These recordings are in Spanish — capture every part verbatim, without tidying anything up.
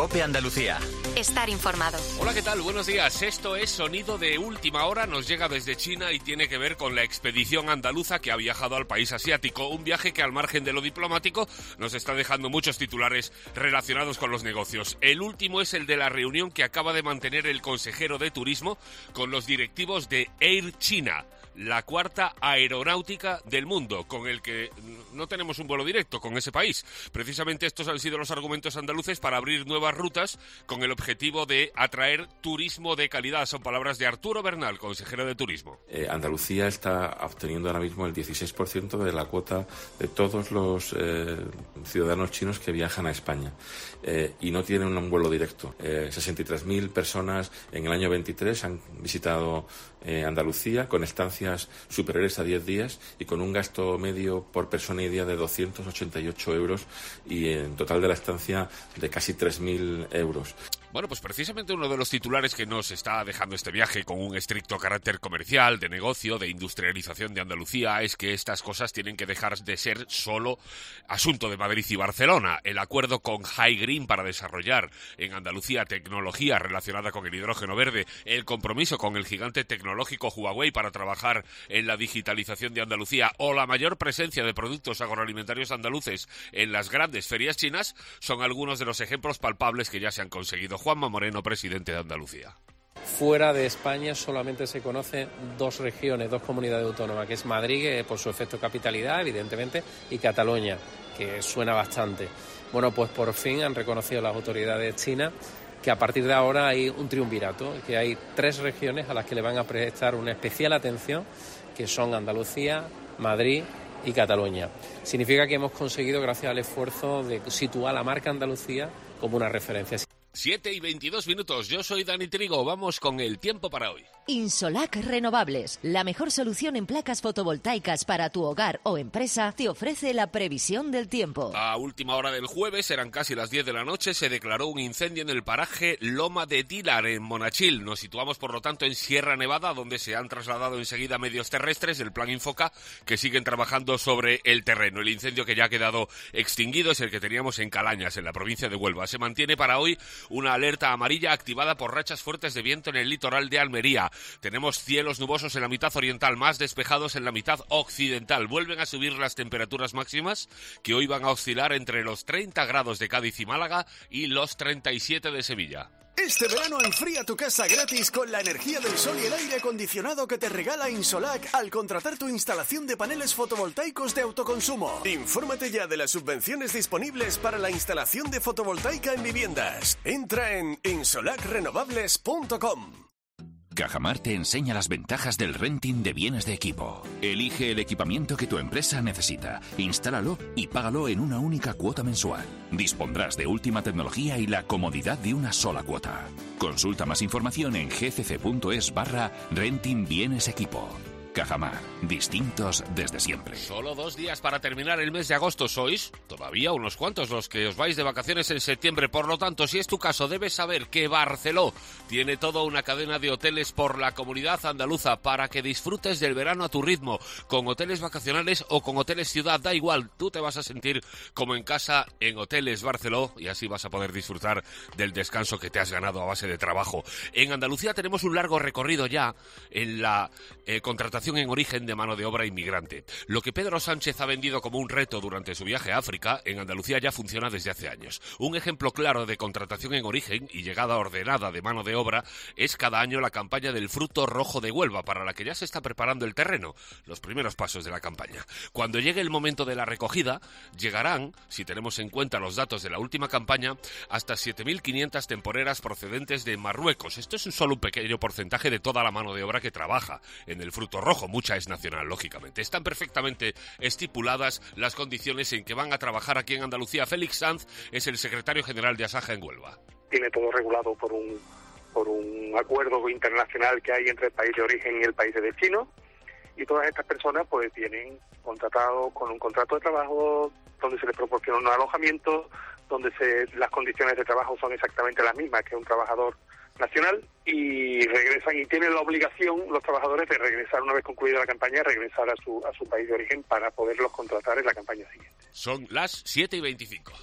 COPE Andalucía. Estar informado. Hola, ¿qué tal? Buenos días. Esto es Sonido de Última Hora. Nos llega desde China y tiene que ver con la expedición andaluza que ha viajado al país asiático. Un viaje que, al margen de lo diplomático, nos está dejando muchos titulares relacionados con los negocios. El último es el de la reunión que acaba de mantener el consejero de Turismo con los directivos de Air China, la cuarta aeronáutica del mundo, con el que no tenemos un vuelo directo con ese país. Precisamente estos han sido los argumentos andaluces para abrir nuevas rutas con el objetivo de atraer turismo de calidad. Son palabras de Arturo Bernal, consejero de Turismo. Eh, Andalucía está obteniendo ahora mismo el dieciséis por ciento de la cuota de todos los eh, ciudadanos chinos que viajan a España eh, y no tienen un vuelo directo. Eh, sesenta y tres mil personas en el año veintitrés han visitado eh, Andalucía con estancias superiores a diez días y con un gasto medio por persona y día de doscientos ochenta y ocho euros y en total de la estancia de casi tres mil euros. Bueno, pues precisamente uno de los titulares que nos está dejando este viaje con un estricto carácter comercial, de negocio, de industrialización de Andalucía, es que estas cosas tienen que dejar de ser solo asunto de Madrid y Barcelona. El acuerdo con High Green para desarrollar en Andalucía tecnología relacionada con el hidrógeno verde, el compromiso con el gigante tecnológico Huawei para trabajar en la digitalización de Andalucía o la mayor presencia de productos agroalimentarios andaluces en las grandes ferias chinas son algunos de los ejemplos palpables que ya se han conseguido. Juanma Moreno, presidente de Andalucía. Fuera de España solamente se conocen dos regiones, dos comunidades autónomas, que es Madrid, que por su efecto capitalidad, evidentemente, y Cataluña, que suena bastante. Bueno, pues por fin han reconocido las autoridades chinas que a partir de ahora hay un triunvirato, que hay tres regiones a las que le van a prestar una especial atención, que son Andalucía, Madrid y Cataluña. Significa que hemos conseguido, gracias al esfuerzo, de situar la marca Andalucía como una referencia. siete y veintidós minutos, yo soy Dani Trigo, vamos con el tiempo para hoy. Insolac Renovables, la mejor solución en placas fotovoltaicas para tu hogar o empresa, te ofrece la previsión del tiempo. A última hora del jueves, eran casi las diez de la noche, se declaró un incendio en el paraje Loma de Tilar, en Monachil. Nos situamos, por lo tanto, en Sierra Nevada, donde se han trasladado enseguida medios terrestres del Plan Infoca, que siguen trabajando sobre el terreno. El incendio que ya ha quedado extinguido es el que teníamos en Calañas, en la provincia de Huelva. Se mantiene para hoy una alerta amarilla activada por rachas fuertes de viento en el litoral de Almería. Tenemos cielos nubosos en la mitad oriental, más despejados en la mitad occidental. Vuelven a subir las temperaturas máximas, que hoy van a oscilar entre los treinta grados de Cádiz y Málaga y los treinta y siete de Sevilla. Este verano enfría tu casa gratis con la energía del sol y el aire acondicionado que te regala Insolac al contratar tu instalación de paneles fotovoltaicos de autoconsumo. Infórmate ya de las subvenciones disponibles para la instalación de fotovoltaica en viviendas. Entra en insolac renovables punto com. Cajamar te enseña las ventajas del renting de bienes de equipo. Elige el equipamiento que tu empresa necesita, instálalo y págalo en una única cuota mensual. Dispondrás de última tecnología y la comodidad de una sola cuota. Consulta más información en gcc.es barra renting bienes equipo. Cajamar, distintos desde siempre. Solo dos días para terminar el mes de agosto. Sois todavía unos cuantos los que os vais de vacaciones en septiembre. Por lo tanto, si es tu caso, debes saber que Barceló tiene toda una cadena de hoteles por la comunidad andaluza para que disfrutes del verano a tu ritmo, con hoteles vacacionales o con hoteles ciudad, da igual. Tú te vas a sentir como en casa en Hoteles Barceló y así vas a poder disfrutar del descanso que te has ganado a base de trabajo. En Andalucía tenemos un largo recorrido ya en la eh, contratación en origen de mano de obra inmigrante. Lo que Pedro Sánchez ha vendido como un reto durante su viaje a África, en Andalucía ya funciona desde hace años. Un ejemplo claro de contratación en origen y llegada ordenada de mano de obra es cada año la campaña del fruto rojo de Huelva, para la que ya se está preparando el terreno, los primeros pasos de la campaña. Cuando llegue el momento de la recogida, llegarán, si tenemos en cuenta los datos de la última campaña, hasta siete mil quinientas temporeras procedentes de Marruecos. Esto es solo un pequeño porcentaje de toda la mano de obra que trabaja en el fruto rojo. Mucha es nacional, lógicamente. Están perfectamente estipuladas las condiciones en que van a trabajar aquí en Andalucía. Félix Sanz es el secretario general de Asaja en Huelva. Tiene todo regulado por un por un acuerdo internacional que hay entre el país de origen y el país de destino, y todas estas personas pues vienen contratados con un contrato de trabajo donde se les proporciona un alojamiento, donde se, las condiciones de trabajo son exactamente las mismas que un trabajador nacional, y regresan y tienen la obligación los trabajadores de regresar una vez concluida la campaña, regresar a su a su país de origen para poderlos contratar en la campaña siguiente. Son las siete y veinticinco.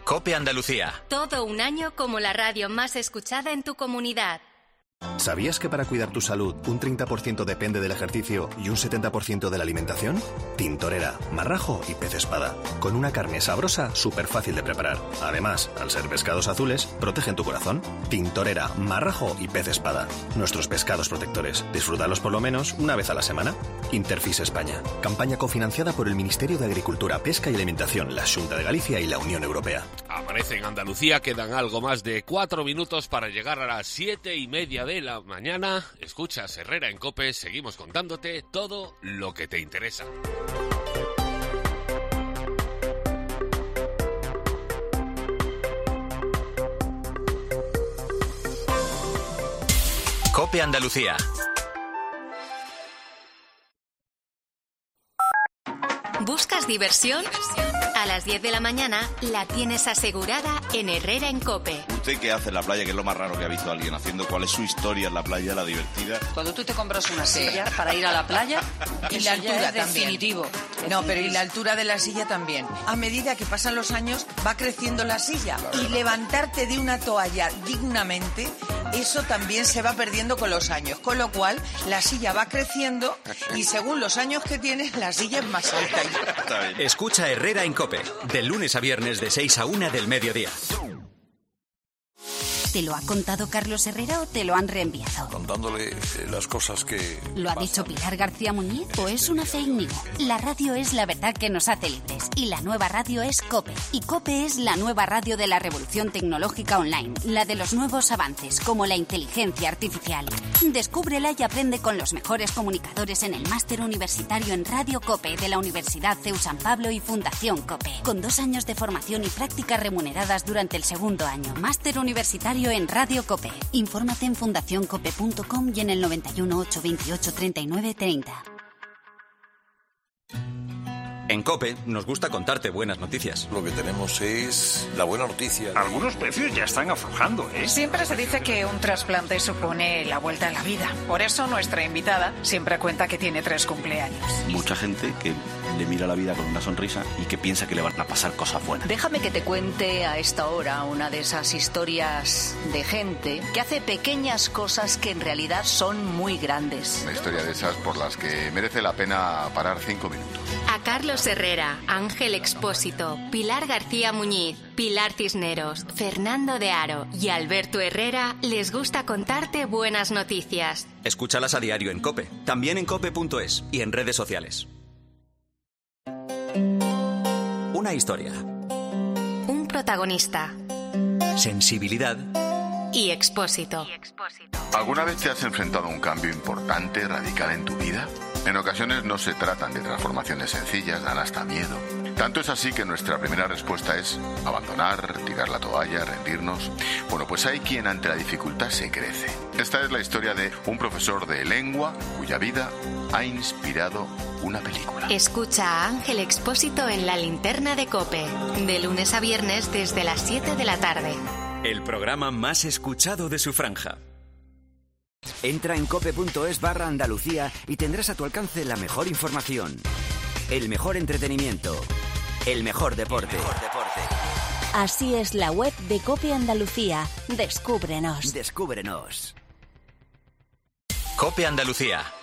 COPE Andalucía. Todo un año como la radio más escuchada en tu comunidad. ¿Sabías que para cuidar tu salud un treinta por ciento depende del ejercicio y un setenta por ciento de la alimentación? Tintorera, marrajo y pez espada. Con una carne sabrosa, súper fácil de preparar. Además, al ser pescados azules, protegen tu corazón. Tintorera, marrajo y pez espada. Nuestros pescados protectores. Disfrútalos por lo menos una vez a la semana. Interfis España. Campaña cofinanciada por el Ministerio de Agricultura, Pesca y Alimentación, la Xunta de Galicia y la Unión Europea. Amanece en Andalucía, quedan algo más de cuatro minutos para llegar a las siete y media de la mañana. Escuchas Herrera en COPE, seguimos contándote todo lo que te interesa. COPE Andalucía. ¿Buscas diversión? A las diez de la mañana la tienes asegurada en Herrera en COPE. ¿Usted qué hace en la playa? ¿Qué es lo más raro que ha visto alguien haciendo? ¿Cuál es su historia en la playa, la divertida? Cuando tú te compras una silla para ir a la playa, y la altura es definitivo. No, pero y la altura de la silla también. A medida que pasan los años va creciendo la silla y levantarte de una toalla dignamente, eso también se va perdiendo con los años. Con lo cual la silla va creciendo y según los años que tienes la silla es más alta. Escucha Herrera en COPE, de lunes a viernes de seis a una del mediodía. ¿Te lo ha contado Carlos Herrera o te lo han reenviado? Contándole eh, las cosas que... ¿Lo ha pasan. dicho Pilar García Muñiz o es una fake news? La radio es la verdad que nos hace libres y la nueva radio es COPE. Y COPE es la nueva radio de la revolución tecnológica online, la de los nuevos avances como la inteligencia artificial. Descúbrela y aprende con los mejores comunicadores en el máster universitario en Radio COPE de la Universidad C E U San Pablo y Fundación COPE. Con dos años de formación y prácticas remuneradas durante el segundo año. Máster universitario en Radio COPE. Infórmate en fundación cope punto com y en el noventa y uno, ochocientos veintiocho, treinta y nueve treinta. En COPE nos gusta contarte buenas noticias. Lo que tenemos es la buena noticia. Algunos precios ya están aflojando, ¿eh? Siempre se dice que un trasplante supone la vuelta a la vida. Por eso nuestra invitada siempre cuenta que tiene tres cumpleaños. Mucha gente que le mira la vida con una sonrisa y que piensa que le van a pasar cosas buenas. Déjame que te cuente a esta hora una de esas historias de gente que hace pequeñas cosas que en realidad son muy grandes. Una historia de esas por las que merece la pena parar cinco minutos. A Carlos Herrera, Ángel Expósito, Pilar García Muñiz, Pilar Cisneros, Fernando de Aro y Alberto Herrera les gusta contarte buenas noticias. Escúchalas a diario en COPE, también en cope punto es y en redes sociales. Una historia. Un protagonista. Sensibilidad. Y Expósito. ¿Alguna vez te has enfrentado a un cambio importante, radical en tu vida? En ocasiones no se tratan de transformaciones sencillas, dan hasta miedo. Tanto es así que nuestra primera respuesta es abandonar, tirar la toalla, rendirnos. Bueno, pues hay quien ante la dificultad se crece. Esta es la historia de un profesor de lengua cuya vida ha inspirado una película. Escucha a Ángel Expósito en La Linterna de COPE, de lunes a viernes desde las siete de la tarde. El programa más escuchado de su franja. Entra en cope punto es barra Andalucía y tendrás a tu alcance la mejor información, el mejor entretenimiento, el mejor deporte. El mejor deporte. Así es la web de COPE Andalucía. Descúbrenos. Descúbrenos. COPE Andalucía.